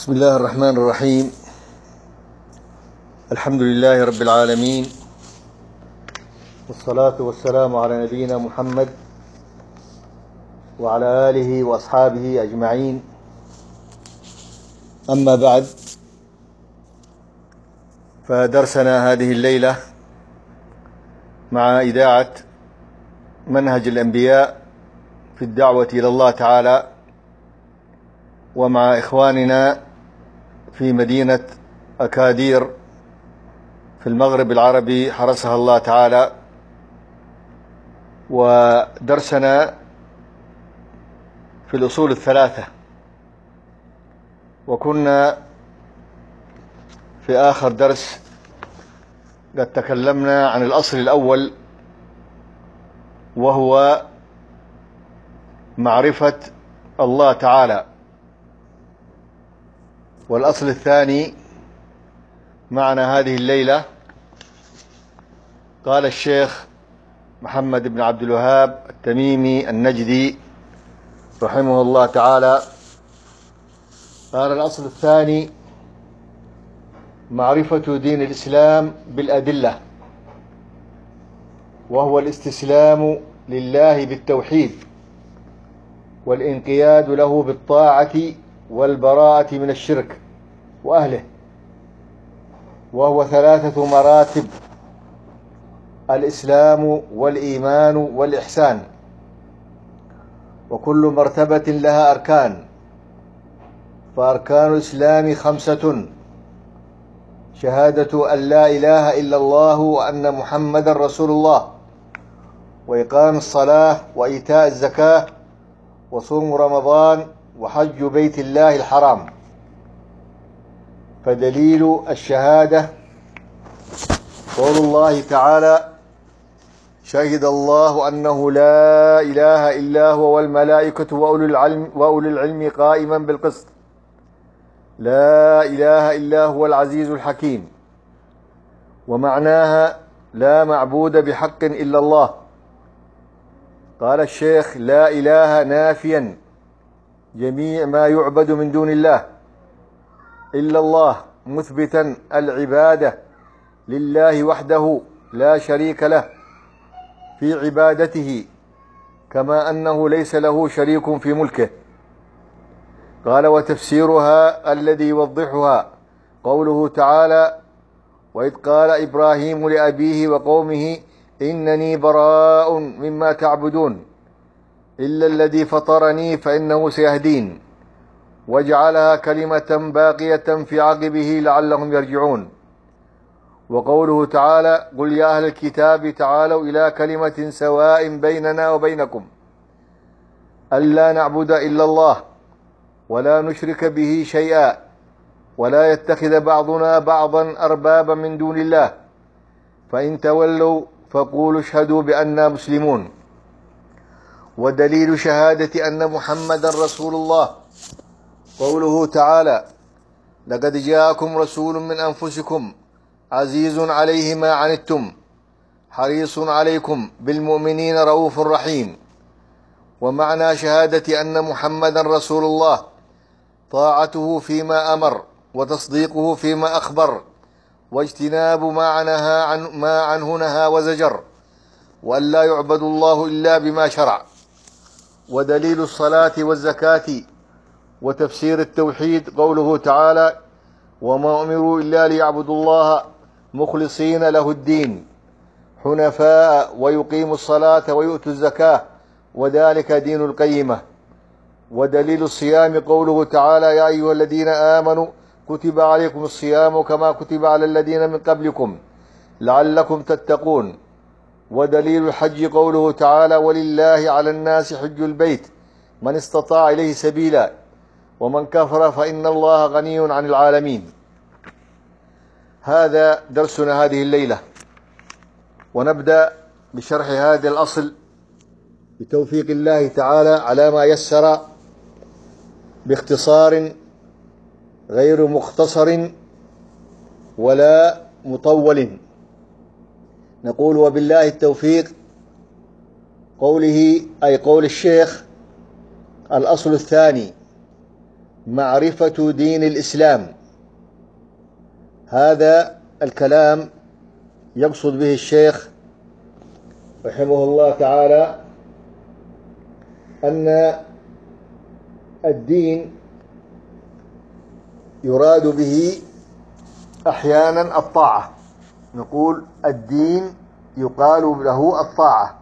بسم الله الرحمن الرحيم. الحمد لله رب العالمين، والصلاة والسلام على نبينا محمد وعلى آله وأصحابه أجمعين. أما بعد، فدرسنا هذه الليلة مع إذاعة منهج الأنبياء في الدعوة إلى الله تعالى، ومع إخواننا في مدينة أكادير في المغرب العربي حرسها الله تعالى. ودرسنا في الأصول الثلاثة، وكنا في آخر درس قد تكلمنا عن الأصل الأول، وهو معرفة الله تعالى. والأصل الثاني معنا هذه الليلة قال الشيخ محمد بن عبد الوهاب التميمي النجدي رحمه الله تعالى، قال الأصل الثاني معرفة دين الإسلام بالأدلة، وهو الاستسلام لله بالتوحيد، والانقياد له بالطاعة، والبراءة من الشرك وأهله، وهو 3 مراتب: الإسلام والإيمان والإحسان، وكل مرتبة لها أركان. فأركان الإسلام 5: شهادة أن لا إله إلا الله وأن محمدا رسول الله، وإقام الصلاة، وإيتاء الزكاة، وصوم رمضان، وحج بيت الله الحرام. فدليل الشهادة قول الله تعالى: شهد الله أنه لا إله إلا هو والملائكة وأولو العلم قائما بالقسط، لا إله إلا هو العزيز الحكيم. ومعناها لا معبود بحق إلا الله. قال الشيخ: لا إله نافيا جميع ما يعبد من دون الله إلا الله، مثبتا العبادة لله وحده لا شريك له في عبادته، كما أنه ليس له شريك في ملكه. قال: وتفسيرها الذي يوضحها قوله تعالى: وإذ قال إبراهيم لأبيه وقومه إنني براء مما تعبدون إلا الذي فطرني فإنه سيهدين، وجعلها كلمة باقية في عقبه لعلهم يرجعون. وقوله تعالى: قل يا أهل الكتاب تعالوا إلى كلمة سواء بيننا وبينكم ألا نعبد إلا الله ولا نشرك به شيئا ولا يتخذ بعضنا بعضا أربابا من دون الله، فإن تولوا فقولوا اشهدوا بأننا مسلمون. ودليل شهادة أن محمدا رسول الله قوله تعالى: لقد جاءكم رسول من أنفسكم عزيز عليه ما عنتم حريص عليكم بالمؤمنين رؤوف رحيم. ومعنى شهادة أن محمدا رسول الله طاعته فيما أمر، وتصديقه فيما أخبر، واجتناب ما عنه نهى وزجر، وأن لا يعبد الله إلا بما شرع. ودليل الصلاة والزكاة وتفسير التوحيد قوله تعالى: وما أمروا إلا ليعبدوا الله مخلصين له الدين حنفاء ويقيموا الصلاة ويؤتوا الزكاة وذلك دين القيمة. ودليل الصيام قوله تعالى: يا أيها الذين آمنوا كتب عليكم الصيام كما كتب على الذين من قبلكم لعلكم تتقون. ودليل الحج قوله تعالى: ولله على الناس حج البيت من استطاع إليه سبيلا ومن كفر فإن الله غني عن العالمين. هذا درسنا هذه الليلة، ونبدأ بشرح هذا الأصل بتوفيق الله تعالى على ما يسر، باختصار غير مختصر ولا مطول. نقول: وبالله التوفيق. قوله أي قول الشيخ: الأصل الثاني معرفة دين الإسلام. هذا الكلام يقصد به الشيخ رحمه الله تعالى أن الدين يراد به أحيانا الطاعة. نقول الدين يقال له الطاعة،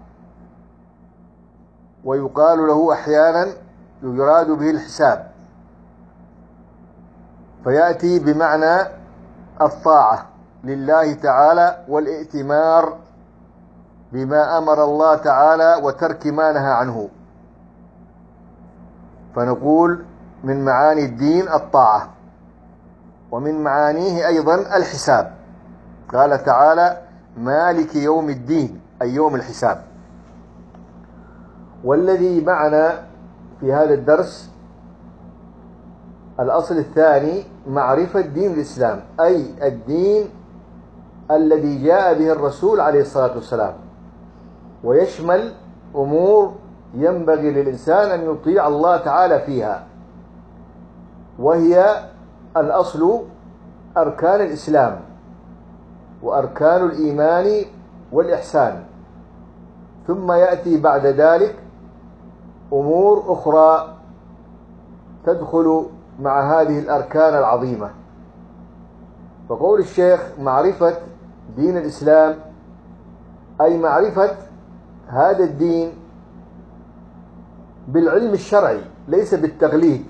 ويقال له أحيانا يراد به الحساب، فيأتي بمعنى الطاعة لله تعالى والائتمار بما أمر الله تعالى وترك ما نهى عنه. فنقول من معاني الدين الطاعة، ومن معانيه أيضا الحساب. قال تعالى: مالك يوم الدين، أي يوم الحساب. والذي معنا في هذا الدرس الأصل الثاني معرفة دين الإسلام، أي الدين الذي جاء به الرسول عليه الصلاة والسلام، ويشمل أمور ينبغي للإنسان أن يطيع الله تعالى فيها، وهي الأصل أركان الإسلام وأركان الإيمان والإحسان. ثم يأتي بعد ذلك أمور أخرى تدخل مع هذه الأركان العظيمة. فقول الشيخ معرفة دين الإسلام أي معرفة هذا الدين بالعلم الشرعي، ليس بالتقليد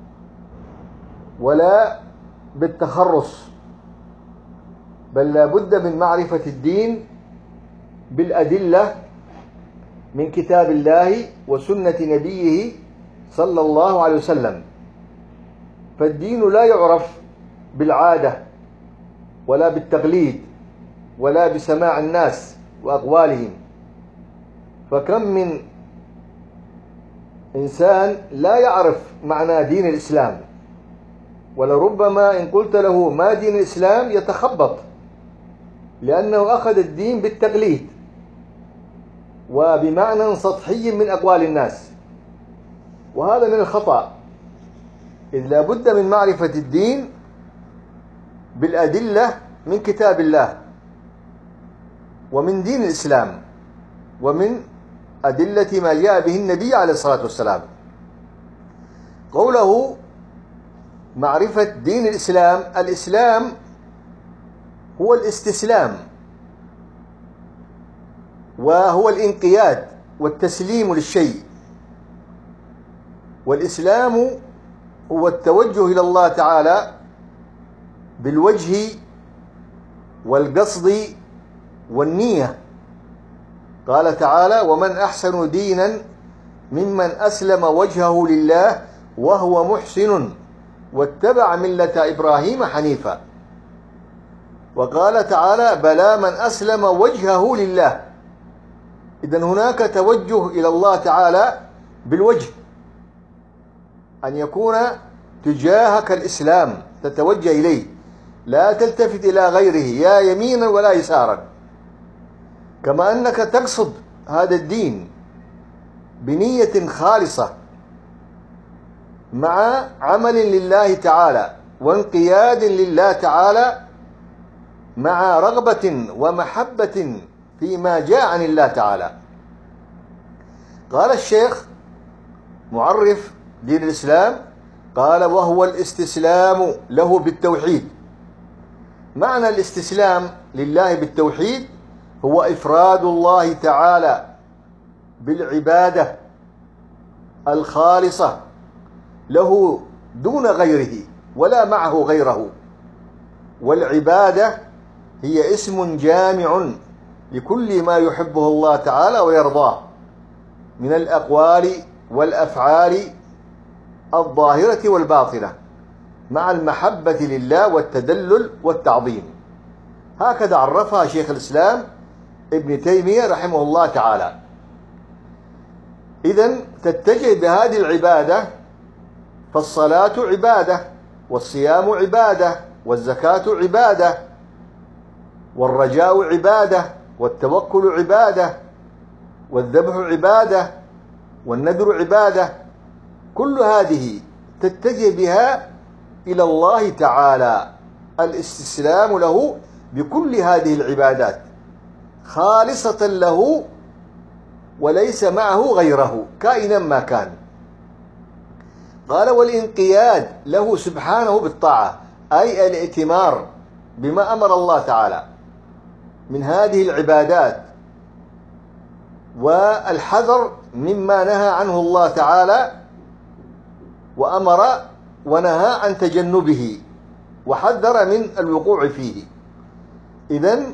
ولا بالتخرص، بل لا بد من معرفة الدين بالأدلة من كتاب الله وسنة نبيه صلى الله عليه وسلم. فالدين لا يعرف بالعادة ولا بالتقليد ولا بسماع الناس وأقوالهم. فكم من إنسان لا يعرف معنى دين الإسلام، ولربما إن قلت له ما دين الإسلام يتخبط، لأنه أخذ الدين بالتقليد وبمعنى سطحي من أقوال الناس، وهذا من الخطأ. إذ لا بد من معرفة الدين بالأدلة من كتاب الله ومن دين الإسلام ومن أدلة ما جاء به النبي عليه الصلاة والسلام. قوله معرفة دين الإسلام، الإسلام هو الاستسلام، وهو الانقياد والتسليم للشيء. والإسلام هو التوجه إلى الله تعالى بالوجه والقصد والنية. قال تعالى: ومن أحسن دينا ممن أسلم وجهه لله وهو محسن واتبع ملة إبراهيم حنيفا. وقال تعالى: بلى من أسلم وجهه لله. إذن هناك توجه إلى الله تعالى بالوجه، أن يكون تجاهك الإسلام، تتوجه إليه، لا تلتفت إلى غيره يا يمينا ولا يسارا. كما أنك تقصد هذا الدين بنية خالصة مع عمل لله تعالى وانقياد لله تعالى، مع رغبة ومحبة فيما جاء عن الله تعالى. قال الشيخ معرف دين الإسلام، قال: وهو الاستسلام له بالتوحيد. معنى الاستسلام لله بالتوحيد هو إفراد الله تعالى بالعبادة الخالصة له دون غيره ولا معه غيره. والعبادة هي اسم جامع لكل ما يحبه الله تعالى ويرضاه من الأقوال والأفعال الظاهرة والباطنة، مع المحبة لله والتدلل والتعظيم. هكذا عرفها شيخ الإسلام ابن تيمية رحمه الله تعالى. إذن تتجه بهذه العبادة، فالصلاة عبادة، والصيام عبادة، والزكاة عبادة، والرجاء عبادة، والتوكل عبادة، والذبح عبادة، والنذر عبادة. كل هذه تتجه بها إلى الله تعالى، الاستسلام له بكل هذه العبادات خالصة له وليس معه غيره كائنا ما كان. قال: والانقياد له سبحانه بالطاعة، أي الائتمار بما أمر الله تعالى من هذه العبادات، والحذر مما نهى عنه الله تعالى وأمر ونهى عن تجنبه وحذر من الوقوع فيه. إذن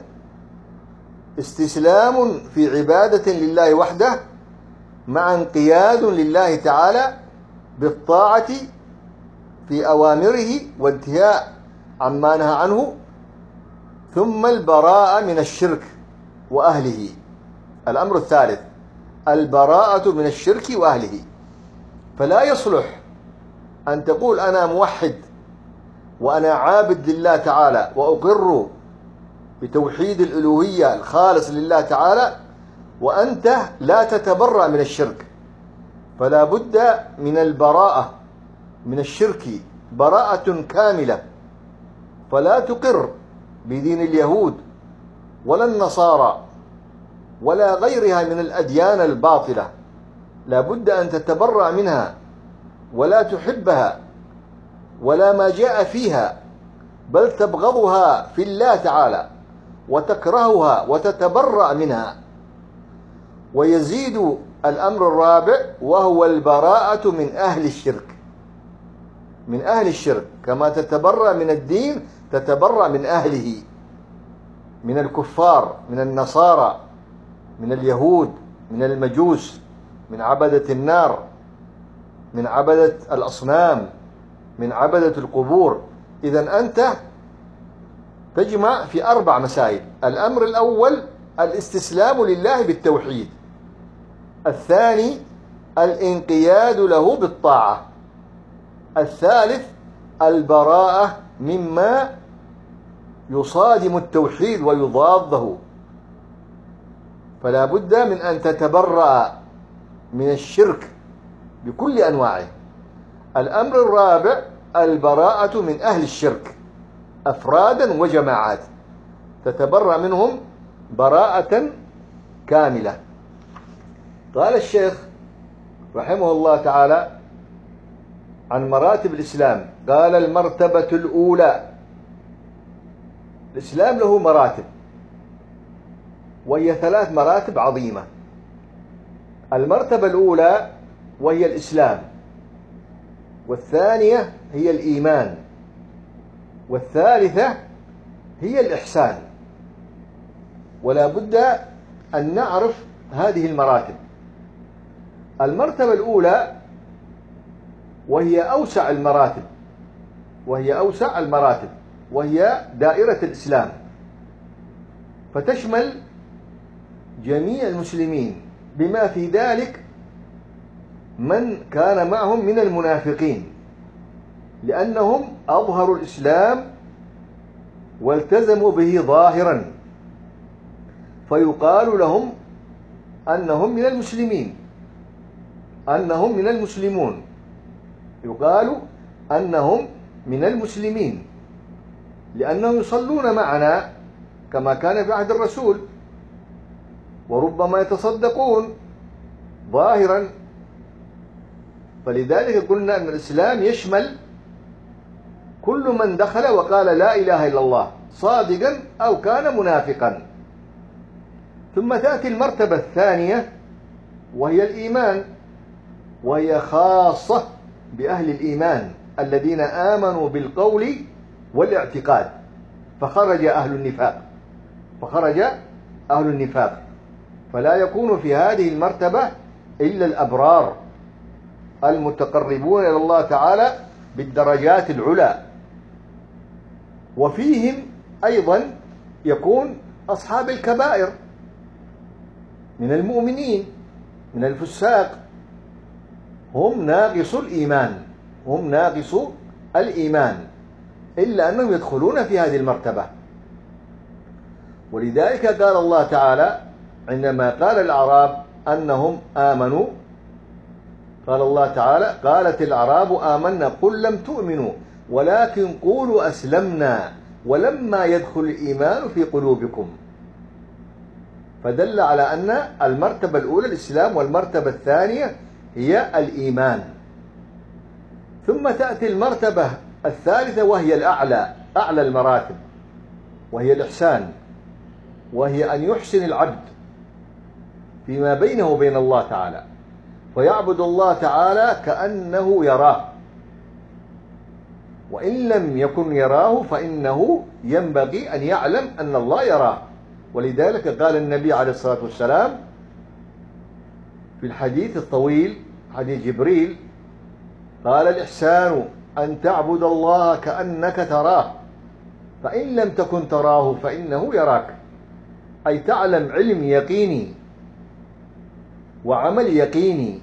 استسلام في عبادة لله وحده مع انقياد لله تعالى بالطاعة في أوامره وانتهاء عما نهى عنه، ثم البراءة من الشرك وأهله. الأمر الثالث البراءة من الشرك وأهله. فلا يصلح أن تقول أنا موحد وأنا عابد لله تعالى وأقر بتوحيد الألوهية الخالص لله تعالى وأنت لا تتبرأ من الشرك. فلا بد من البراءة من الشرك براءة كاملة، فلا تقر بدين اليهود ولا النصارى ولا غيرها من الأديان الباطلة، لا بد أن تتبرأ منها ولا تحبها ولا ما جاء فيها، بل تبغضها في الله تعالى وتكرهها وتتبرأ منها. ويزيد الأمر الرابع وهو البراءة من أهل الشرك. من أهل الشرك كما تتبرأ من الدين تتبرأ من أهله، من الكفار، من النصارى، من اليهود، من المجوس، من عبدة النار، من عبدة الأصنام، من عبدة القبور. إذن أنت تجمع في 4 مسائل. الأمر الأول الاستسلام لله بالتوحيد، الثاني الانقياد له بالطاعة، الثالث البراءة مما يصادم التوحيد ويضاده. فلا بد من أن تتبرأ من الشرك بكل أنواعه. الأمر الرابع البراءة من أهل الشرك أفرادا وجماعات، تتبرأ منهم براءة كاملة. قال الشيخ رحمه الله تعالى عن مراتب الإسلام، قال: المرتبة الأولى. الإسلام له مراتب، وهي 3 مراتب عظيمة. المرتبة الأولى وهي الإسلام، والثانية هي الإيمان، والثالثة هي الإحسان. ولا بد أن نعرف هذه المراتب. المرتبة الأولى وهي أوسع المراتب وهي دائرة الإسلام، فتشمل جميع المسلمين بما في ذلك من كان معهم من المنافقين، لأنهم أظهروا الإسلام والتزموا به ظاهرا، فيقال لهم أنهم من المسلمين، أنهم من المسلمون، يقال أنهم من المسلمين لأنهم يصلون معنا كما كان في عهد الرسول، وربما يتصدقون ظاهرا. فلذلك قلنا أن الإسلام يشمل كل من دخل وقال لا إله إلا الله صادقا أو كان منافقا. ثم تأتي المرتبة الثانية وهي الإيمان، وهي خاصة بأهل الإيمان الذين آمنوا بالقول والاعتقاد، فخرج أهل النفاق. فلا يكون في هذه المرتبة إلا الأبرار المتقربون إلى الله تعالى بالدرجات العلى. وفيهم أيضا يكون أصحاب الكبائر من المؤمنين، من الفساق، هم ناقص الإيمان، إلا أنهم يدخلون في هذه المرتبة. ولذلك قال الله تعالى عندما قال الأعراب أنهم آمنوا قال الله تعالى: قالت الأعراب آمنا قل لم تؤمنوا ولكن قولوا أسلمنا ولما يدخل الإيمان في قلوبكم. فدل على أن المرتبة الأولى الإسلام، والمرتبة الثانية هي الإيمان. ثم تأتي المرتبة الثالثة وهي الأعلى، أعلى المراتب، وهي الإحسان، وهي أن يحسن العبد فيما بينه وبين الله تعالى، فيعبد الله تعالى كأنه يراه، وإن لم يكن يراه فإنه ينبغي أن يعلم أن الله يراه. ولذلك قال النبي عليه الصلاة والسلام في الحديث الطويل، حديث جبريل، قال: الإحسان أن تعبد الله كأنك تراه فإن لم تكن تراه فإنه يراك. أي تعلم علم يقيني وعمل يقيني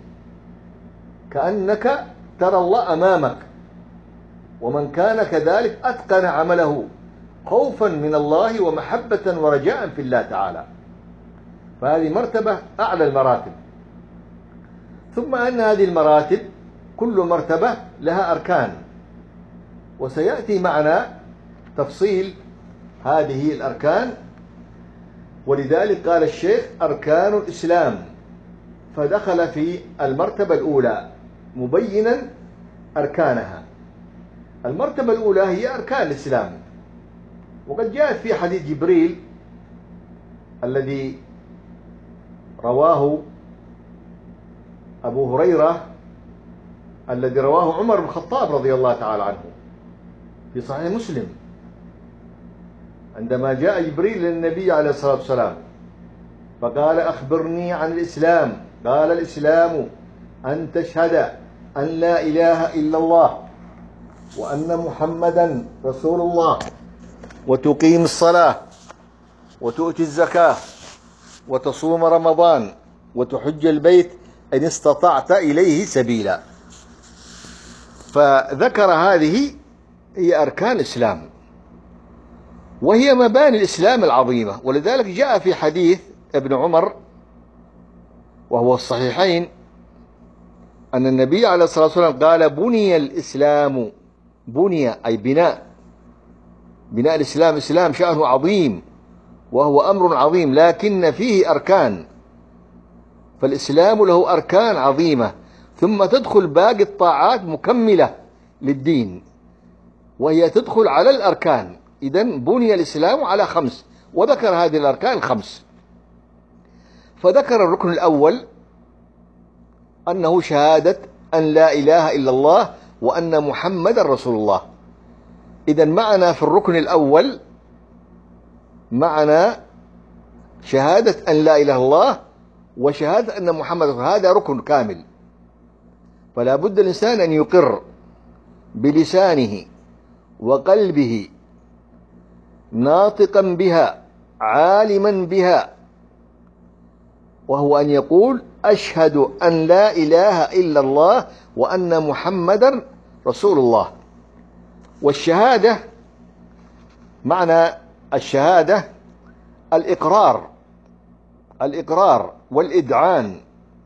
كأنك ترى الله أمامك. ومن كان كذلك أتقن عمله خوفا من الله ومحبة ورجاء في الله تعالى. فهذه مرتبة أعلى المراتب. ثم أن هذه المراتب كل مرتبة لها أركان، وسيأتي معنا تفصيل هذه الأركان. ولذلك قال الشيخ: أركان الإسلام، فدخل في المرتبة الأولى مبينا أركانها. المرتبة الأولى هي أركان الإسلام، وقد جاءت في حديث جبريل الذي رواه أبو هريرة، الذي رواه عمر بن الخطاب رضي الله تعالى عنه في صحيح مسلم، عندما جاء جبريل للنبي عليه الصلاة والسلام فقال: أخبرني عن الإسلام. قال: الإسلام أن تشهد أن لا إله إلا الله وأن محمدا رسول الله، وتقيم الصلاة، وتؤتي الزكاة، وتصوم رمضان، وتحج البيت إن استطعت إليه سبيلا. فذكر هذه هي أركان الإسلام، وهي مباني الإسلام العظيمة. ولذلك جاء في حديث ابن عمر وهو الصحيحين أن النبي عليه الصلاة والسلام قال: بني الإسلام، بني أي بناء الإسلام. الإسلام شأنه عظيم وهو أمر عظيم، لكن فيه أركان، فالإسلام له أركان عظيمة، ثم تدخل باقي الطاعات مكملة للدين، وهي تدخل على الأركان. إذن بني الإسلام على 5، وذكر هذه الأركان 5. فذكر الركن الأول أنه شهادة أن لا إله إلا الله وأن محمد رسول الله. إذن معنا في الركن الأول معنا شهادة أن لا إله إلا الله وشهادة أن محمد رسول الله، هذا ركن كامل. فلا بد الإنسان أن يقر بلسانه وقلبه ناطقا بها عالما بها، وهو أن يقول: أشهد أن لا إله إلا الله وأن محمدا رسول الله. والشهادة، معنى الشهادة الإقرار والإذعان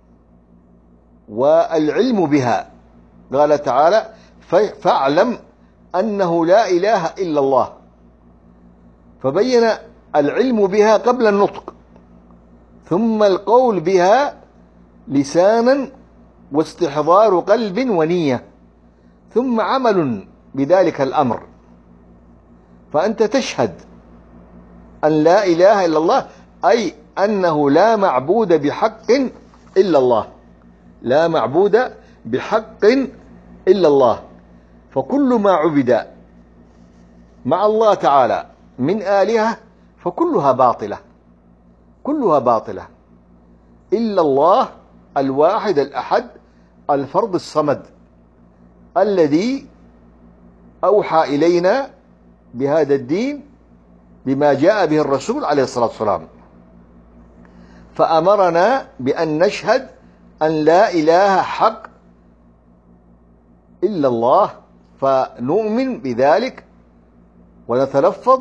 والعلم بها. قال تعالى: فاعلم أنه لا إله إلا الله، فبين العلم بها قبل النطق، ثم القول بها لسانا واستحضار قلب ونية، ثم عمل بذلك الأمر. فأنت تشهد أن لا إله إلا الله، أي أنه لا معبود بحق إلا الله، لا معبود بحق إلا الله. فكل ما عبد مع الله تعالى من آلهة فكلها باطلة، كلها باطلة إلا الله الواحد الأحد الفرد الصمد الذي أوحى إلينا بهذا الدين بما جاء به الرسول عليه الصلاة والسلام، فأمرنا بأن نشهد أن لا إله حق إلا الله، فنؤمن بذلك ونتلفظ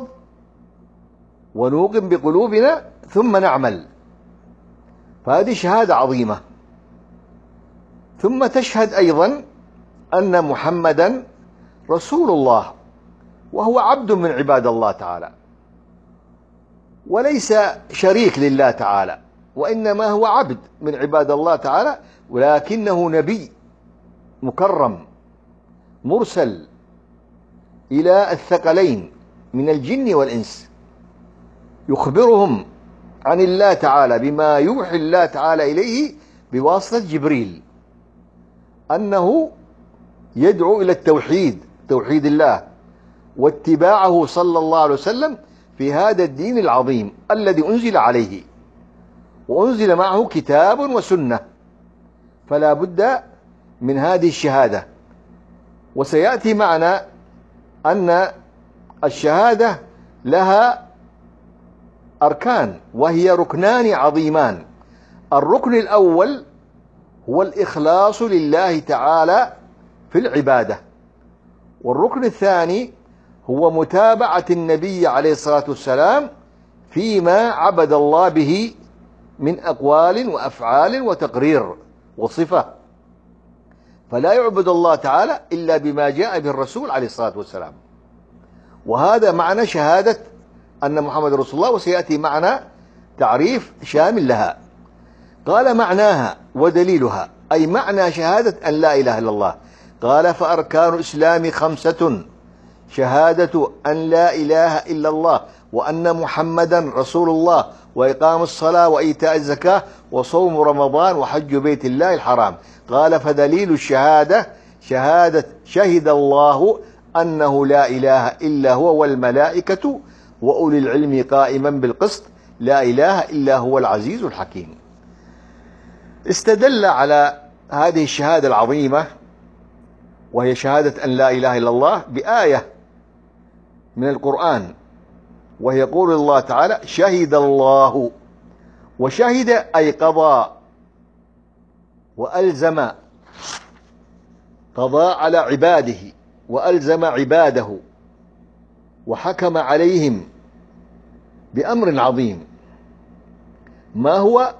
ونوقن بقلوبنا ثم نعمل. فهذه شهادة عظيمة. ثم تشهد أيضا أن محمدا رسول الله، وهو عبد من عباد الله تعالى، وليس شريك لله تعالى، وإنما هو عبد من عباد الله تعالى، ولكنه نبي مكرم مرسل إلى الثقلين من الجن والإنس، يخبرهم عن الله تعالى بما يوحي الله تعالى إليه بواسطة جبريل، أنه يدعو إلى التوحيد، توحيد الله، واتباعه صلى الله عليه وسلم في هذا الدين العظيم الذي أنزل عليه، وأنزل معه كتاب وسنة، فلا بد من هذه الشهادة. وسيأتي معنا أن الشهادة لها أركان، وهي ركنان عظيمان. الركن الأول هو الإخلاص لله تعالى في العبادة، والركن الثاني هو متابعة النبي عليه الصلاة والسلام فيما عبد الله به من أقوال وأفعال وتقرير وصفة، فلا يعبد الله تعالى إلا بما جاء به الرسول عليه الصلاة والسلام. وهذا معنى شهادة أن محمد رسول الله، وسيأتي معنا تعريف شامل لها. قال معناها ودليلها، أي معنى شهادة أن لا إله إلا الله. قال فأركان الإسلام 5: شهادة أن لا إله إلا الله، وأن محمدا رسول الله، وإقام الصلاة، وإيتاء الزكاة، وصوم رمضان، وحج بيت الله الحرام. قال فدليل الشهادة شهادة شهد الله أنه لا إله إلا هو والملائكة وأولي العلم قائما بالقسط لا إله إلا هو العزيز الحكيم. استدل على هذه الشهادة العظيمة، وهي شهادة أن لا إله إلا الله، بآية من القرآن، وهي يقول الله تعالى شهد الله. وشهد أي قضى وألزم، قضى على عباده وألزم عباده وحكم عليهم بأمر عظيم. ما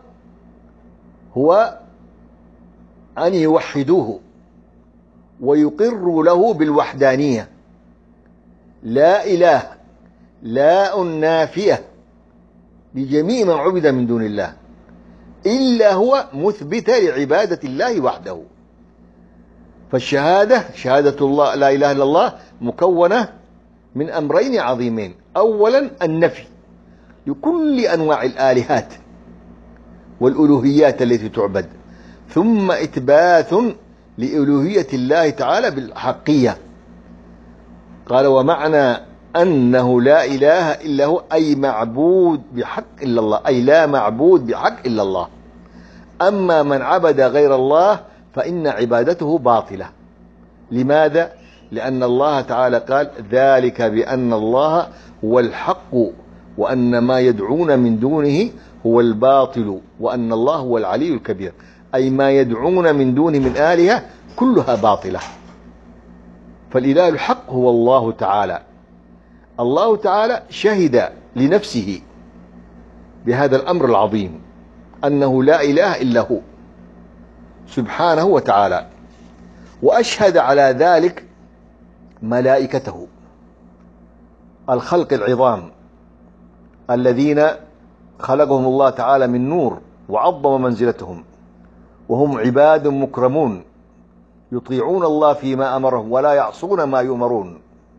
هو أن يوحدوه ويقروا له بالوحدانية، لا إله، لا نافية لجميع من عبد من دون الله إلا هو، مثبتة لعبادة الله وحده. فالشهادة شهادة الله لا إله إلا الله مكونة من أمرين عظيمين: أولا النفي لكل أنواع الآلهات والألوهيات التي تعبد، ثم إثبات لألوهية الله تعالى بالحقية. قال ومعنى أنه لا إله إلا هو أي معبود بحق إلا الله، أي لا معبود بحق إلا الله. أما من عبد غير الله فإن عبادته باطلة. لماذا؟ لأن الله تعالى قال ذلك بأن الله هو الحق وأن ما يدعون من دونه هو الباطل وأن الله هو العلي الكبير، أي ما يدعون من دونه من آلهة كلها باطلة. فالإله الحق هو الله تعالى. الله تعالى شهد لنفسه بهذا الأمر العظيم أنه لا إله إلا هو سبحانه وتعالى، وأشهد على ذلك ملائكته الخلق العظام الذين خلقهم الله تعالى من نور وعظم منزلتهم، وهم عباد مكرمون يطيعون الله فيما أمرهم ولا يعصون ما يؤمرون.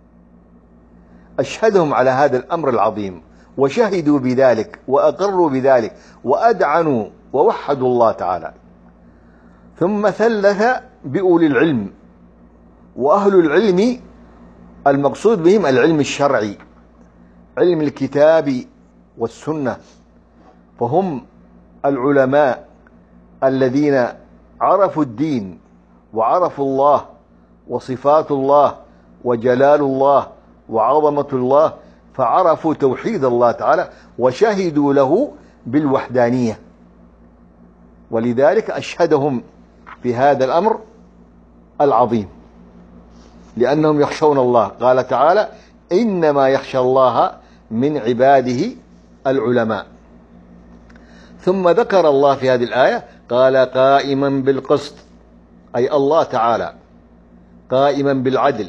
أشهدهم على هذا الأمر العظيم وشهدوا بذلك وأقروا بذلك وأدعنوا ووحدوا الله تعالى. ثم ثلث بأولي العلم، وأهل العلم المقصود بهم العلم الشرعي، علم الكتاب والسنة، فهم العلماء الذين عرفوا الدين وعرفوا الله وصفات الله وجلال الله وعظمة الله، فعرفوا توحيد الله تعالى وشهدوا له بالوحدانية، ولذلك أشهدهم في هذا الأمر العظيم، لأنهم يخشون الله. قال تعالى إنما يخشى الله من عباده العلماء. ثم ذكر الله في هذه الآية قال قائما بالقسط، أي الله تعالى قائما بالعدل.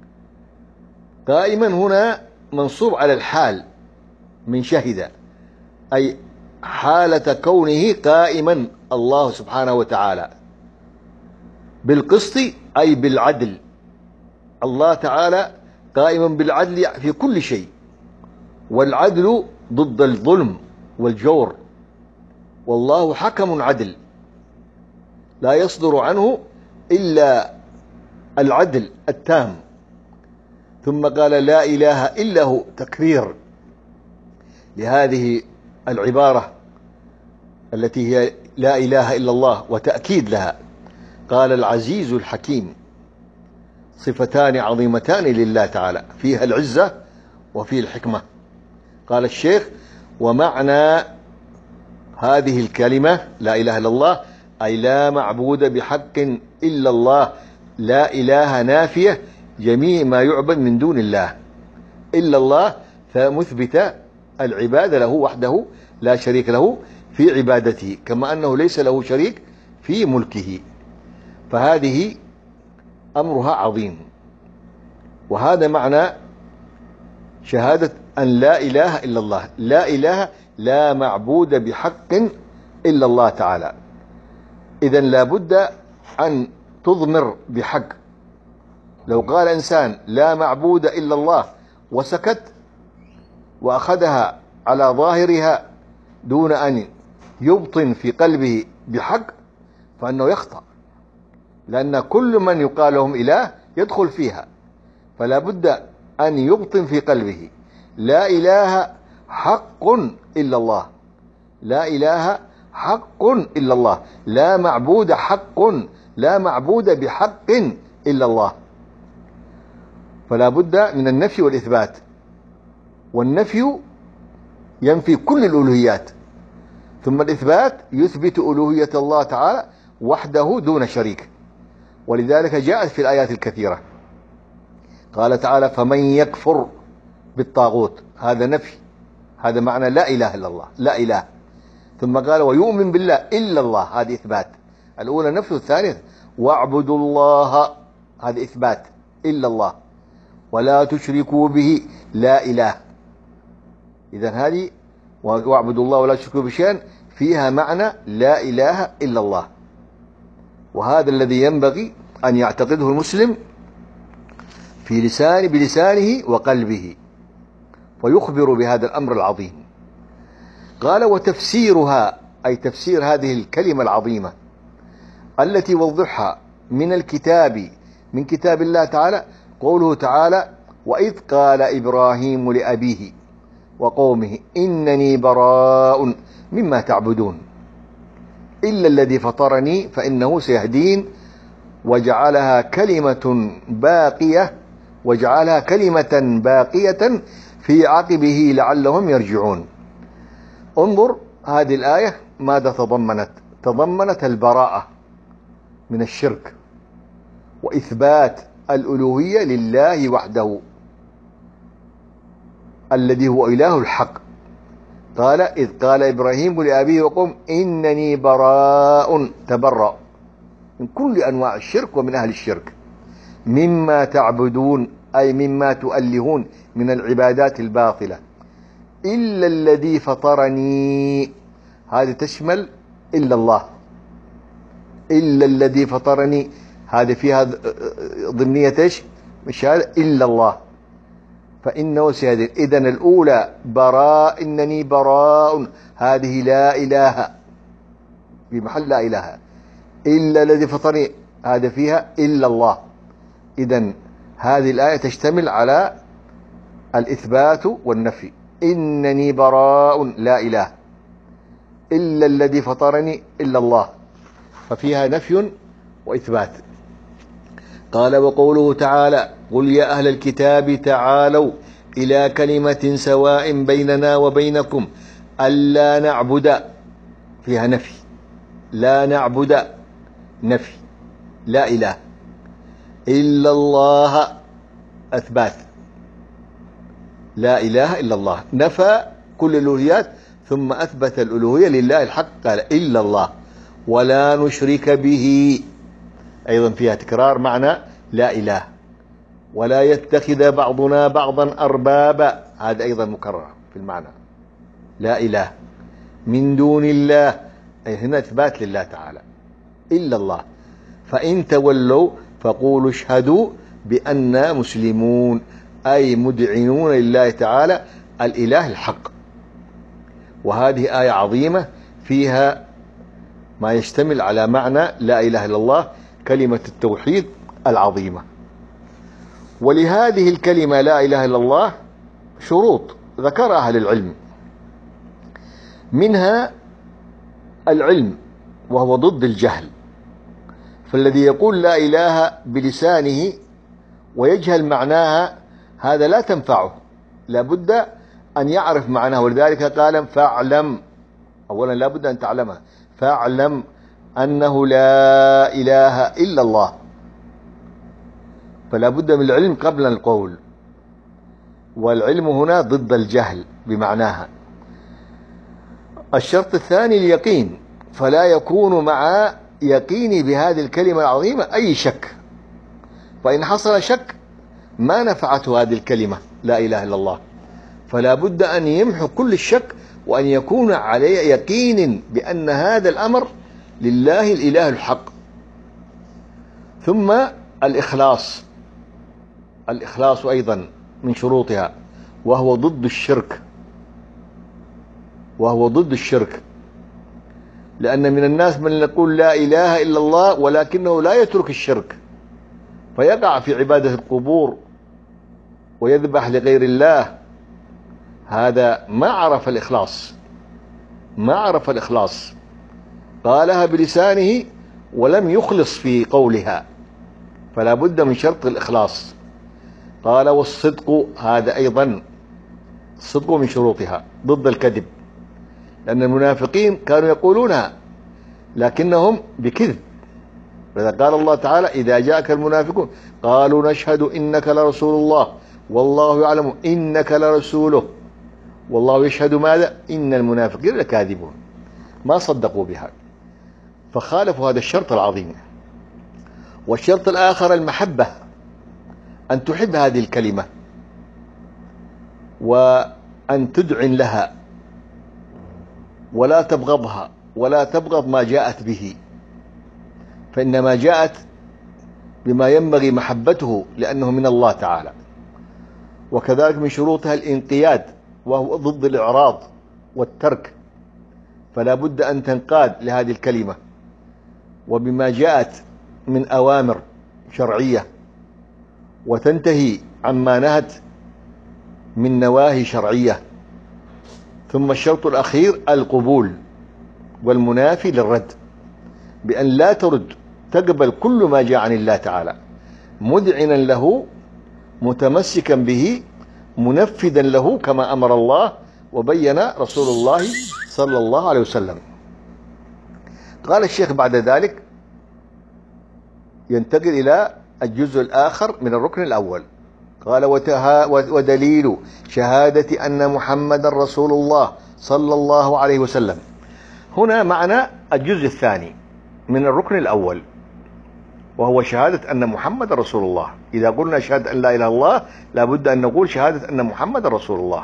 قائما هنا منصوب على الحال من شهد، أي حالة كونه قائما الله سبحانه وتعالى بالقسط أي بالعدل. الله تعالى قائما بالعدل في كل شيء، والعدل ضد الظلم والجور، والله حكم عدل لا يصدر عنه إلا العدل التام. ثم قال لا إله إلا هو، تكرير لهذه العبارة التي هي لا إله إلا الله وتأكيد لها. قال العزيز الحكيم، صفتان عظيمتان لله تعالى، فيها العزة وفيه الحكمة. قال الشيخ: ومعنى هذه الكلمة لا إله إلا الله أي لا معبود بحق إلا الله. لا إله نافية جميع ما يعبد من دون الله، إلا الله فمثبت العبادة له وحده لا شريك له في عبادته، كما أنه ليس له شريك في ملكه. فهذه أمرها عظيم، وهذا معنى شهادة أن لا إله إلا الله. لا إله لا معبود بحق إلا الله تعالى. إذن لا بد أن تضمر بحق. لو قال إنسان لا معبود إلا الله وسكت وأخذها على ظاهرها دون أن يبطن في قلبه بحق فإنه يخطأ، لأن كل من يقال لهم إله يدخل فيها. فلا بد أن يبطن في قلبه لا إله حق إلا الله، لا إله حق إلا الله، لا معبود حق، لا معبود بحق إلا الله. فلا بد من النفي والإثبات، والنفي ينفي كل الألوهيات، ثم الإثبات يثبت ألوهية الله تعالى وحده دون شريك. ولذلك جاءت في الآيات الكثيرة. قال تعالى: فمن يكفر بالطاغوت، هذا نفي، هذا معنى لا إله إلا الله، لا إله. ثم قال: ويؤمن بالله إلا الله، هذه إثبات. الأولى نفي، الثانية واعبدوا الله، هذا إثبات، إلا الله. ولا تشركوا به، لا إله. إذن هذه واعبدوا الله ولا تشركوا بشيئا فيها معنى لا إله إلا الله. وهذا الذي ينبغي أن يعتقده المسلم في بلسانه وقلبه، ويخبر بهذا الأمر العظيم. قال: وتفسيرها أي تفسير هذه الكلمة العظيمة التي وضحها من كتاب الله تعالى، قوله تعالى: وإذ قال إبراهيم لأبيه وقومه إنني براء مما تعبدون إلا الذي فطرني فإنه سيهدين وجعلها كلمة باقية في عقبه لعلهم يرجعون. انظر هذه الآية ماذا تضمنت البراءة من الشرك وإثبات الألوهية لله وحده الذي هو إله الحق. قال: إذ قال إبراهيم لأبيه وقوم إنني براء، تبرأ من كل أنواع الشرك ومن أهل الشرك، مما تعبدون أي مما تؤلهون من العبادات الباطلة، إلا الذي فطرني، هذه تشمل إلا الله، إلا الذي فطرني، هذه فيها ضمنية إيش؟ مش هذا إلا الله فإنه سيهدين. إذن الأولى براء، إنني براء، هذه لا إله في محل لا إله. إلا الذي فطرني، هذا فيها إلا الله. إذن هذه الآية تشتمل على الإثبات والنفي. إنني براء لا إله، إلا الذي فطرني إلا الله، ففيها نفي وإثبات. قال: وقوله تعالى: قل يا أهل الكتاب تعالوا إلى كلمة سواء بيننا وبينكم ألا نعبد، فيها نفي، لا نعبد نفي، لا إله إلا الله أثبات، لا إله إلا الله، نفى كل الألوهيات ثم أثبت الألوهية لله الحق. قال: إلا الله ولا نشرك به، أيضا فيها تكرار معنى لا إله. ولا يتخذ بعضنا بعضا أربابا، هذا أيضا مكرر في المعنى، لا إله من دون الله، أي هنا إثبات لله تعالى، إلا الله. فإن تولوا فقولوا اشهدوا بأننا مسلمون، أي مدعنون لله تعالى الإله الحق. وهذه آية عظيمة فيها ما يشتمل على معنى لا إله إلا الله، كلمة التوحيد العظيمة. ولهذه الكلمة لا إله إلا الله شروط ذكرها أهل العلم، منها العلم وهو ضد الجهل، فالذي يقول لا إله بلسانه ويجهل معناها هذا لا تنفعه، لابد أن يعرف معناها. ولذلك قال فاعلم، أولا لابد أن تعلمها، فاعلم أنه لا إله إلا الله، فلا بد من العلم قبل القول، والعلم هنا ضد الجهل بمعناها. الشرط الثاني اليقين، فلا يكون مع يقيني بهذه الكلمة العظيمة أي شك، فإن حصل شك ما نفعته هذه الكلمة لا إله إلا الله، فلا بد أن يمحو كل الشك وأن يكون عليه يقين بأن هذا الأمر لله الإله الحق. ثم الإخلاص، الإخلاص أيضا من شروطها، وهو ضد الشرك، وهو ضد الشرك، لأن من الناس من يقول لا إله إلا الله ولكنه لا يترك الشرك، فيقع في عبادة القبور ويذبح لغير الله، هذا ما عرف الإخلاص، ما عرف الإخلاص، قالها بلسانه ولم يخلص في قولها، فلا بد من شرط الإخلاص. قال والصدق، هذا أيضا الصدق من شروطها ضد الكذب، لأن المنافقين كانوا يقولونها لكنهم بكذب، فإذا قال الله تعالى إذا جاءك المنافقون قالوا نشهد إنك لرسول الله والله يعلم إنك لرسوله والله يشهد ماذا إن المنافقين لكاذبون، ما صدقوا بها، فخالفوا هذا الشرط العظيم. والشرط الآخر المحبة، أن تحب هذه الكلمة وأن تدعن لها ولا تبغضها، ولا تبغض ما جاءت به، فإنما جاءت بما ينبغي محبته لأنه من الله تعالى. وكذلك من شروطها الانقياد، وهو ضد الإعراض والترك، فلا بد أن تنقاد لهذه الكلمة وبما جاءت من أوامر شرعية، وتنتهي عما نهت من نواهي شرعية. ثم الشرط الأخير القبول والمنافي للرد، بأن لا ترد، تقبل كل ما جاء عن الله تعالى مذعنا له متمسكا به منفذا له كما أمر الله وبين رسول الله صلى الله عليه وسلم. قال الشيخ بعد ذلك ينتقل إلى الجزء الآخر من الركن الأول، قال ودليل شهادة أن محمد رسول الله صلى الله عليه وسلم. هنا معنى الجزء الثاني من الركن الأول، وهو شهادة أن محمد رسول الله. إذا قلنا شهادة أن لا إله إلا الله لابد أن نقول شهادة أن محمد رسول الله،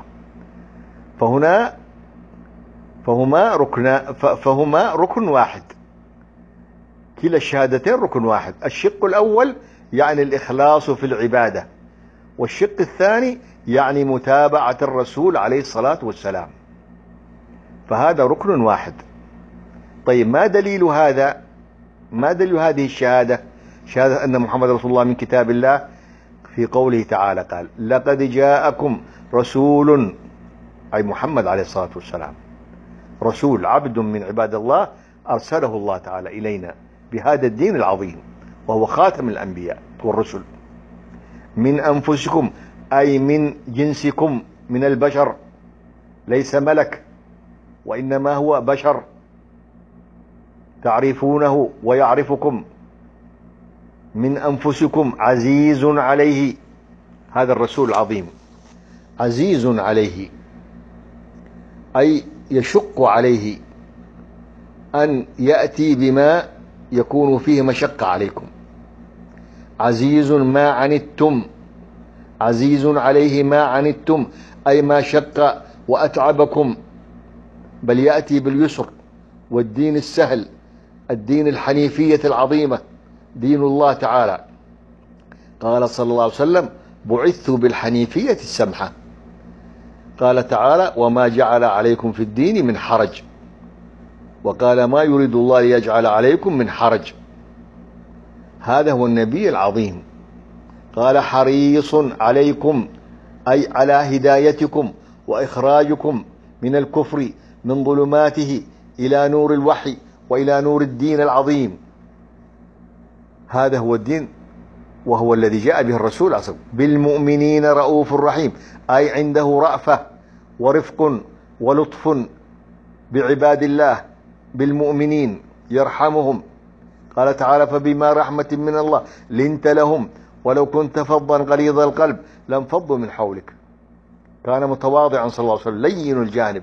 فهما ركن واحد، كلا الشهادتين ركن واحد. الشق الأول يعني الإخلاص في العبادة، والشق الثاني يعني متابعة الرسول عليه الصلاة والسلام، فهذا ركن واحد. طيب ما دليل هذا؟ ما دليل هذه الشهادة، شهادة أن محمد رسول الله من كتاب الله؟ في قوله تعالى قال لقد جاءكم رسول، أي محمد عليه الصلاة والسلام، رسول عبد من عباد الله أرسله الله تعالى إلينا بهذا الدين العظيم، وهو خاتم الأنبياء والرسل، من أنفسكم أي من جنسكم من البشر، ليس ملك وإنما هو بشر، تعرفونه ويعرفكم، من أنفسكم، عزيز عليه، هذا الرسول العظيم عزيز عليه أي يشق عليه أن يأتي بما يكون فيه مشقة عليكم، عزيز ما عنتم، عزيز عليه ما عنتم، أي ما شق وأتعبكم، بل يأتي باليسر والدين السهل، الدين الحنيفية العظيمة، دين الله تعالى. قال صلى الله عليه وسلم: بعثت بالحنيفية السمحة. قال تعالى: وما جعل عليكم في الدين من حرج. وقال: ما يريد الله ليجعل عليكم من حرج. هذا هو النبي العظيم. قال: حريص عليكم، أي على هدايتكم وإخراجكم من الكفر، من ظلماته إلى نور الوحي وإلى نور الدين العظيم. هذا هو الدين، وهو الذي جاء به الرسول عليه الصلاة والسلام. بالمؤمنين رؤوف رحيم، أي عنده رأفة ورفق ولطف بعباد الله، بالمؤمنين يرحمهم. قال تعالى: فبما رحمة من الله لنت لهم ولو كنت فظا غليظ القلب لانفضوا من حولك. كان متواضعا صلى الله عليه وسلم، لين الجانب،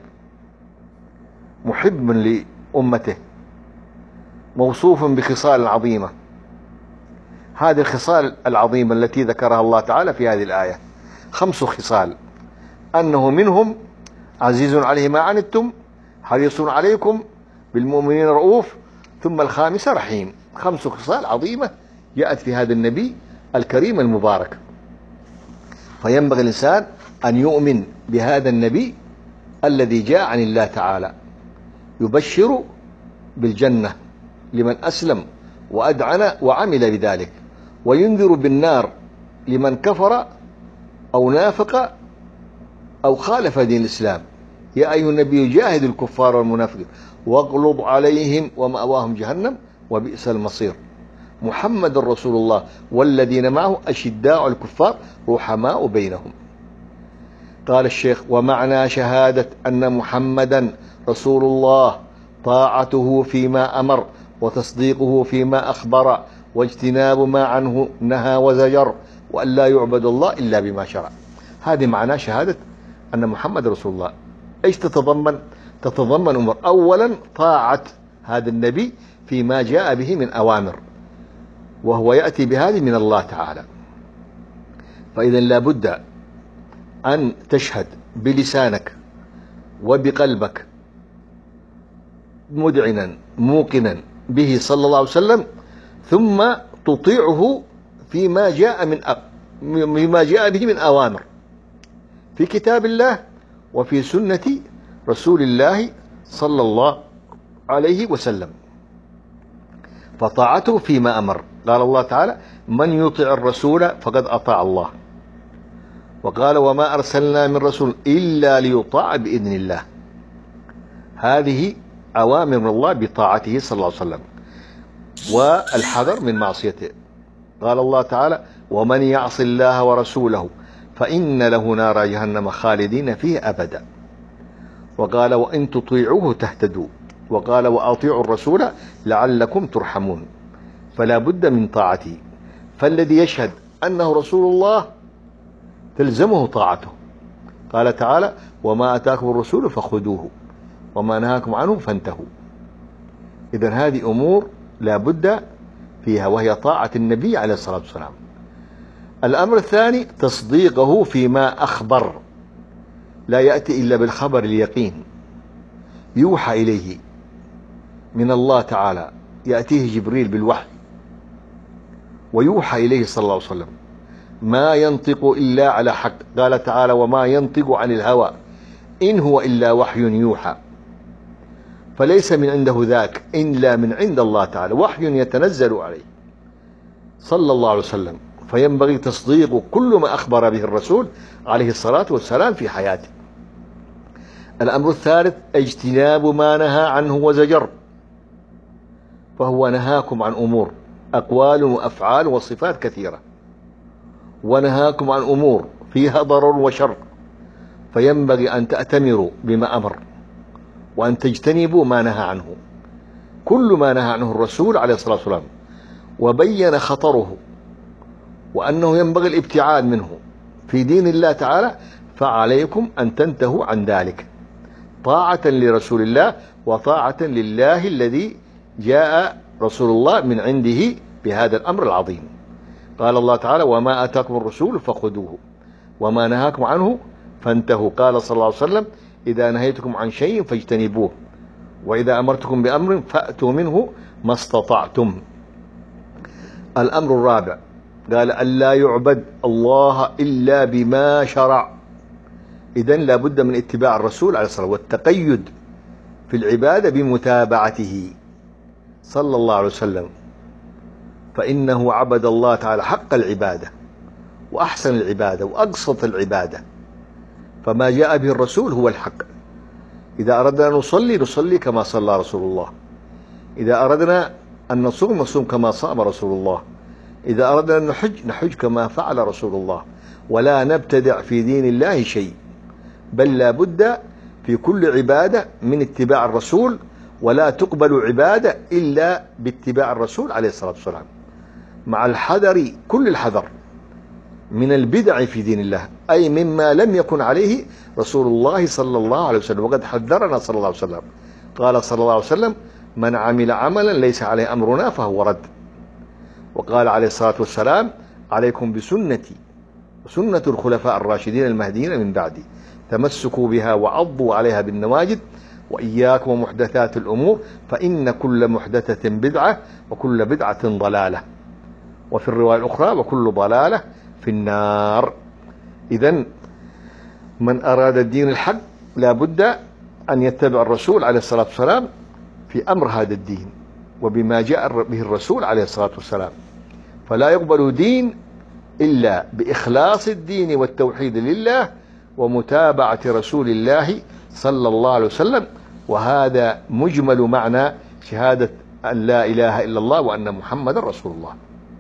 محب لأمته، موصوف بخصال عظيمة. هذه الخصال العظيمة التي ذكرها الله تعالى في هذه الآية 5 خصال: أنه منهم عزيز عليه ما عنتم، حريص عليكم، بالمؤمنين رؤوف، ثم الخامسة رحيم. 5 خصال عظيمة جاءت في هذا النبي الكريم المبارك. فينبغي الإنسان أن يؤمن بهذا النبي الذي جاء عن الله تعالى، يبشر بالجنة لمن أسلم وأدعن وعمل بذلك، وينذر بالنار لمن كفر أو نافق أو خالف دين الإسلام. يا أيها النبي جاهد الكفار والمنافقين واغلظ عليهم ومأواهم جهنم وبئس المصير. محمد رسول الله والذين معه أشداء على الكفار رحماء بينهم. قال الشيخ: ومعنى شهادة أن محمدا رسول الله طاعته فيما أمر، وتصديقه فيما أخبر، واجتناب ما عنه نهى وزجر، وأن لا يعبد الله إلا بما شرع. هذه معنى شهادة أن محمد رسول الله. إيش تتضمن؟ تتضمن أمور: أولا طاعة هذا النبي فيما جاء به من أوامر، وهو يأتي بهذه من الله تعالى. فإذا لا بد أن تشهد بلسانك وبقلبك مدعنا موقنا به صلى الله عليه وسلم، ثم تطيعه فيما جاء به من أوامر في كتاب الله وفي سنة رسول الله صلى الله عليه وسلم. فطاعته فيما أمر. قال الله تعالى: من يطع الرسول فقد أطاع الله. وقال: وما أرسلنا من رسول إلا ليطاع بإذن الله. هذه أوامر من الله بطاعته صلى الله عليه وسلم، والحذر من معصيته. قال الله تعالى: ومن يعص الله ورسوله فإن له نار جهنم خالدين فيه أبدا. وقال: وإن تطيعوه تهتدوا. وقال: وأطيعوا الرسول لعلكم ترحمون. فلا بد من طاعته. فالذي يشهد أنه رسول الله تلزمه طاعته. قال تعالى: وما أتاكم الرسول فخذوه وما نهاكم عنه فانتهوا. إذن هذه أمور لا بد فيها، وهي طاعة النبي عليه الصلاة والسلام. الأمر الثاني تصديقه فيما أخبر، لا يأتي إلا بالخبر اليقين، يوحى إليه من الله تعالى، يأتيه جبريل بالوحي ويوحى إليه صلى الله عليه وسلم، ما ينطق إلا على حق. قال تعالى: وما ينطق عن الهوى إن هو إلا وحي يوحى. فليس من عنده ذاك إلا من عند الله تعالى، وحي يتنزل عليه صلى الله عليه وسلم. فينبغي تصديق كل ما أخبر به الرسول عليه الصلاة والسلام في حياته. الأمر الثالث اجتناب ما نهى عنه وزجر. فهو نهاكم عن أمور، أقوال وأفعال وصفات كثيرة، ونهاكم عن أمور فيها ضرر وشر، فينبغي أن تأتمروا بما أمر وأن تجتنبوا ما نهى عنه. كل ما نهى عنه الرسول عليه الصلاة والسلام وبين خطره وأنه ينبغي الابتعاد منه في دين الله تعالى، فعليكم أن تنتهوا عن ذلك طاعة لرسول الله وطاعة لله الذي جاء رسول الله من عنده بهذا الأمر العظيم. قال الله تعالى وما آتاكم الرسول فخذوه وما نهاكم عنه فانتهوا. قال صلى الله عليه وسلم إذا نهيتكم عن شيء فاجتنبوه وإذا أمرتكم بأمر فأتوا منه ما استطعتم. الأمر الرابع قال ألا يعبد الله إلا بما شرع. إذن لا بد من اتباع الرسول عليه الصلاة والسلام والتقيد في العبادة بمتابعته صلى الله عليه وسلم، فإنه عبد الله تعالى حق العبادة وأحسن العبادة وأقسط العبادة، فما جاء به الرسول هو الحق. إذا أردنا أن نصلي كما صلى رسول الله، إذا أردنا أن نصوم كما صام رسول الله، إذا أردنا أن نحج كما فعل رسول الله، ولا نبتدع في دين الله شيء، بل لا بد في كل عبادة من اتباع الرسول، ولا تقبل عبادة إلا باتباع الرسول عليه الصلاة والسلام، مع الحذر كل الحذر من البدع في دين الله، أي مما لم يكن عليه رسول الله صلى الله عليه وسلم، وقد حذرنا صلى الله عليه وسلم. قال صلى الله عليه وسلم من عمل عملا ليس عليه أمرنا فهو رد. وقال عليه الصلاة والسلام عليكم بسنتي وسنة الخلفاء الراشدين المهديين من بعدي تمسكوا بها وعضوا عليها بالنواجذ وإياكم ومحدثات الأمور فإن كل محدثة بدعة وكل بدعة ضلالة، وفي الرواية الأخرى وكل ضلالة في النار. إذن من أراد الدين الحق لا بد أن يتبع الرسول عليه الصلاة والسلام في أمر هذا الدين وبما جاء به الرسول عليه الصلاة والسلام، فلا يقبل دين إلا بإخلاص الدين والتوحيد لله ومتابعة رسول الله صلى الله عليه وسلم. وهذا مجمل معنى شهادة أن لا إله إلا الله وأن محمد رسول الله.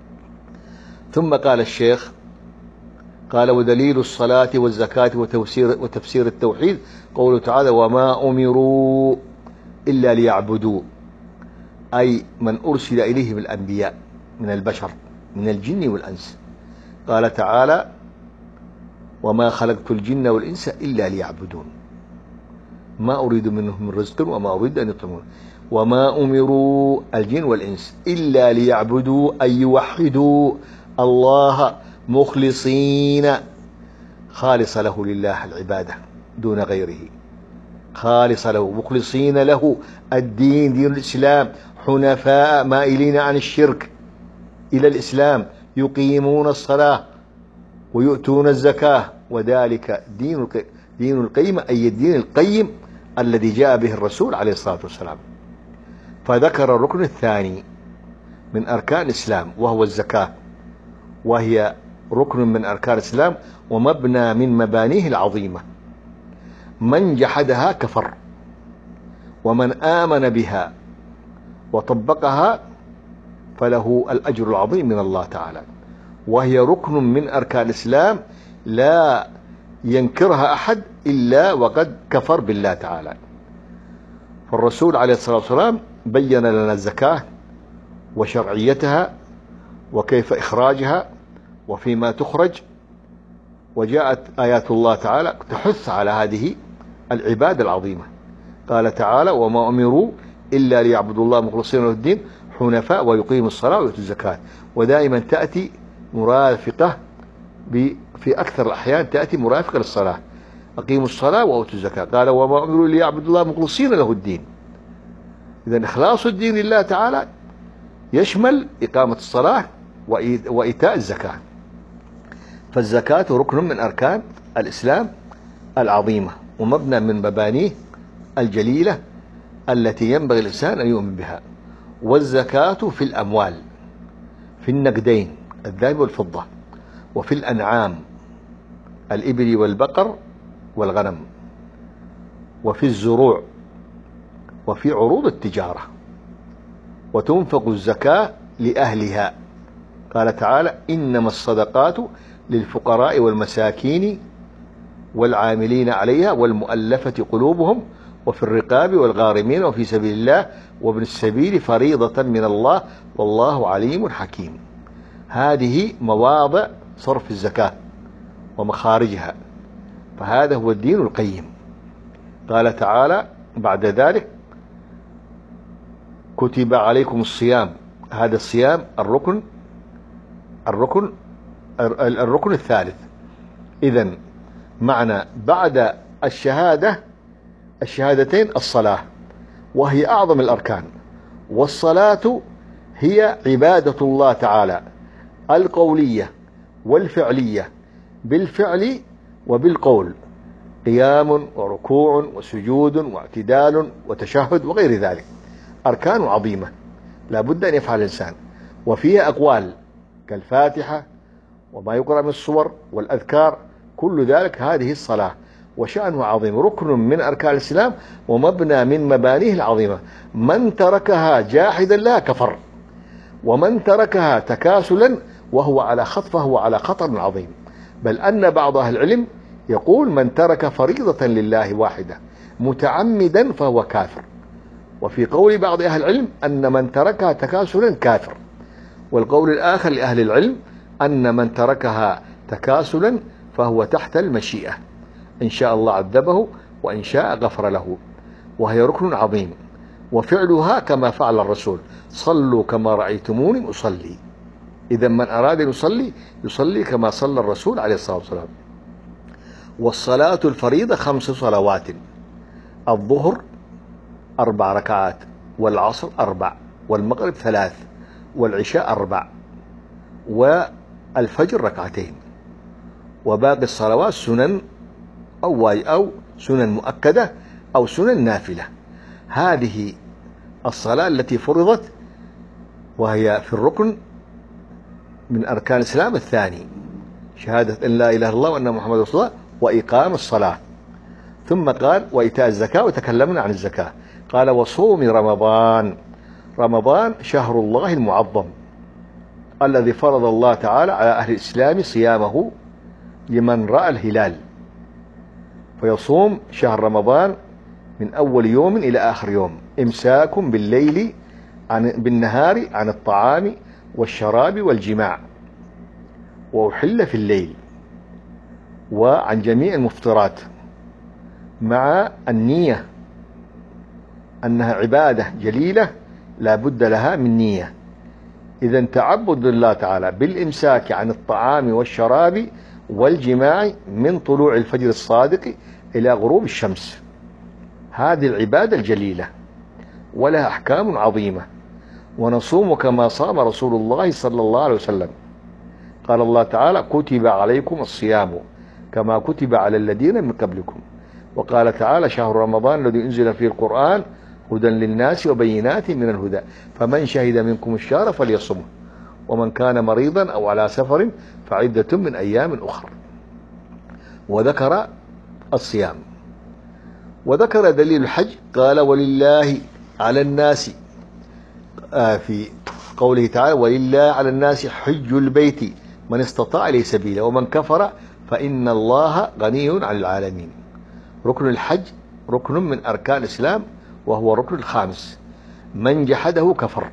ثم قال الشيخ قال ودليل الصلاة والزكاة وتفسير التوحيد قوله تعالى وما أمروا إلا ليعبدوا، أي من أرسل إليهم الأنبياء من البشر من الجن والأنس. قال تعالى وما خلقت الجن والإنس إلا ليعبدون ما أريد منهم من رزق وما أريد أن يطعمون. وما أمروا الجن والإنس إلا ليعبدوا أي يوحدوا الله مخلصين خالص له لله العبادة دون غيره، خالص له مخلصين له الدين دين الإسلام حنفاء مائلين عن الشرك إلى الإسلام يقيمون الصلاة ويؤتون الزكاة، وذلك دين القيم أي الدين القيم الذي جاء به الرسول عليه الصلاة والسلام. فذكر الركن الثاني من أركان الإسلام وهو الزكاة، وهي ركن من أركان الإسلام ومبنى من مبانيه العظيمة. من جحدها كفر، ومن آمن بها وطبقها فله الأجر العظيم من الله تعالى، وهي ركن من أركان الإسلام لا ينكرها أحد إلا وقد كفر بالله تعالى. فالرسول عليه الصلاة والسلام بين لنا الزكاة وشرعيتها وكيف إخراجها وفيما تخرج، وجاءت آيات الله تعالى تحث على هذه العبادة العظيمة. قال تعالى وما أمروا إلا ليعبدوا الله مخلصين له الدين حنفاء ويقيموا الصلاة ويؤتوا الزكاة، ودائما تأتي مرافقة في أكثر الأحيان تأتي مرافقة للصلاة أقيموا الصلاة وأوتوا الزكاة. قال وما أمروا ليعبدوا الله مخلصين له الدين. إذن إخلاص الدين لله تعالى يشمل إقامة الصلاة وإيتاء الزكاة. فالزكاة ركن من أركان الإسلام العظيمة ومبنى من مبانيه الجليلة التي ينبغي الإنسان أن يؤمن بها. والزكاة في الأموال في النقدين الذهب والفضة، وفي الأنعام الإبل والبقر والغنم، وفي الزروع، وفي عروض التجارة. وتنفق الزكاة لأهلها. قال تعالى إنما الصدقات للفقراء والمساكين والعاملين عليها والمؤلفة قلوبهم وفي الرقاب والغارمين وفي سبيل الله وابن السبيل فريضة من الله والله عليم حكيم. هذه مواضع صرف الزكاة ومخارجها، فهذا هو الدين القيم. قال تعالى بعد ذلك كتب عليكم الصيام. هذا الصيام الركن الركن الثالث. إذن معنى بعد الشهادتين الصلاة، وهي أعظم الأركان. والصلاة هي عبادة الله تعالى القولية والفعلية، بالفعل وبالقول، قيام وركوع وسجود واعتدال وتشهد وغير ذلك، أركان عظيمة لا بد أن يفعل الإنسان، وفيها أقوال كالفاتحة وما يقرأ من الصور والأذكار، كل ذلك هذه الصلاة، وشأنه عظيم، ركن من أركان الإسلام ومبنى من مبانيه العظيمة. من تركها جاحدا لها كفر، ومن تركها تكاسلا فهو على خطر عظيم. بل أن بعض أهل العلم يقول من ترك فريضة لله واحدة متعمدا فهو كافر. وفي قول بعض أهل العلم أن من تركها تكاسلا كافر. والقول الآخر لأهل العلم أن من تركها تكاسلا فهو تحت المشيئة، إن شاء الله عذبه وإن شاء غفر له. وهي ركن عظيم، وفعلها كما فعل الرسول: صلوا كما رأيتموني أصلي. إذا من أراد أن يصلي كما صلى الرسول عليه الصلاة والسلام. والصلاة الفريضة 5 صلوات: الظهر 4 ركعات، والعصر 4، والمغرب 3، والعشاء 4، والفجر 2 ركعتين. وباقي الصلوات سنن أو سنن مؤكدة أو سنن نافلة. هذه الصلاة التي فرضت، وهي في الركن من أركان الإسلام الثاني، شهادة أن لا إله إلا الله وأن محمد رسول الله، وإقام الصلاة. ثم قال وإيتاء الزكاة، وتكلمنا عن الزكاة. قال وصوم رمضان. رمضان شهر الله المعظم الذي فرض الله تعالى على أهل الإسلام صيامه لمن رأى الهلال، فيصوم شهر رمضان من أول يوم إلى آخر يوم، إمساك بالنهار عن الطعام والشراب والجماع، وأحل في الليل، وعن جميع المفطرات، مع النية أنها عبادة جليلة لا بد لها من نية. إذا تعبد لله تعالى بالإمساك عن الطعام والشراب والجماع من طلوع الفجر الصادق إلى غروب الشمس، هذه العبادة الجليلة ولها أحكام عظيمة. ونصوم كما صام رسول الله صلى الله عليه وسلم. قال الله تعالى كتب عليكم الصيام كما كتب على الذين من قبلكم. وقال تعالى شهر رمضان الذي أنزل فيه القرآن هدى للناس وبينات من الهدى فمن شهد منكم الشهر فليصمه ومن كان مريضا أو على سفر فعدة من أيام أخرى. وذكر الصيام، وذكر دليل الحج. قال ولله على الناس، في قوله تعالى ولله على الناس حج البيت من استطاع إليه سبيلا ومن كفر فإن الله غني عن العالمين. ركن الحج ركن من أركان الإسلام، وهو الركن الخامس. من جحده كفر،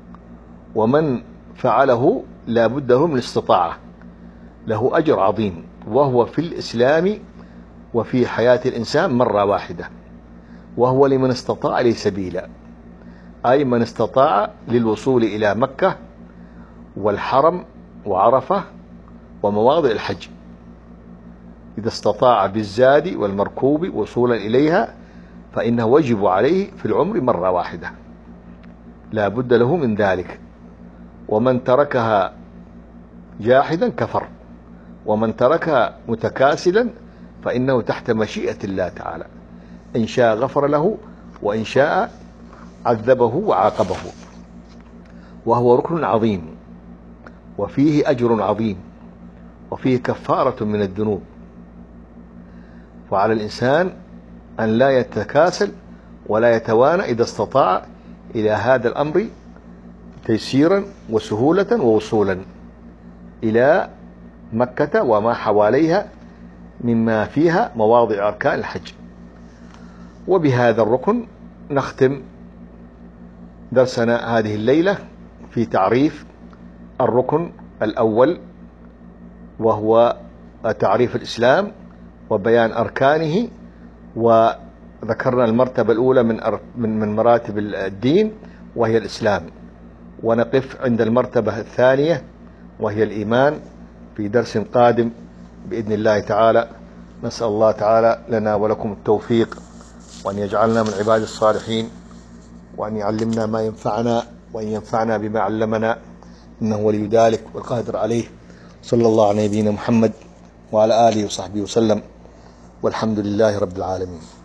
ومن فعله لا بد له من استطاعة، له أجر عظيم، وهو في الإسلام وفي حياة الإنسان مرة واحدة، وهو لمن استطاع إليه سبيلا، أي من استطاع للوصول إلى مكة والحرم وعرفة ومواضع الحج، إذا استطاع بالزاد والمركوب وصولا إليها فإنه وجب عليه في العمر مرة واحدة، لا بد له من ذلك. ومن تركها جاحدا كفر، ومن تركها متكاسلا فإنه تحت مشيئة الله تعالى، إن شاء غفر له وإن شاء عذبه وعاقبه. وهو ركن عظيم، وفيه أجر عظيم، وفيه كفارة من الذنوب. وعلى الإنسان أن لا يتكاسل ولا يتوانى إذا استطاع إلى هذا الأمر تيسيرا وسهولة ووصولا إلى مكة وما حواليها مما فيها مواضع أركان الحج. وبهذا الركن نختم درسنا هذه الليلة في تعريف الركن الأول، وهو تعريف الإسلام وبيان أركانه. وذكرنا المرتبة الأولى من مراتب الدين وهي الإسلام، ونقف عند المرتبة الثانية وهي الإيمان في درس قادم بإذن الله تعالى. نسأل الله تعالى لنا ولكم التوفيق، وأن يجعلنا من عباد الصالحين، وأن يعلمنا ما ينفعنا، وأن ينفعنا بما علمنا، إنه ولي ذلك والقادر عليه. صلى الله على نبينا محمد وعلى آله وصحبه وسلم، والحمد لله رب العالمين.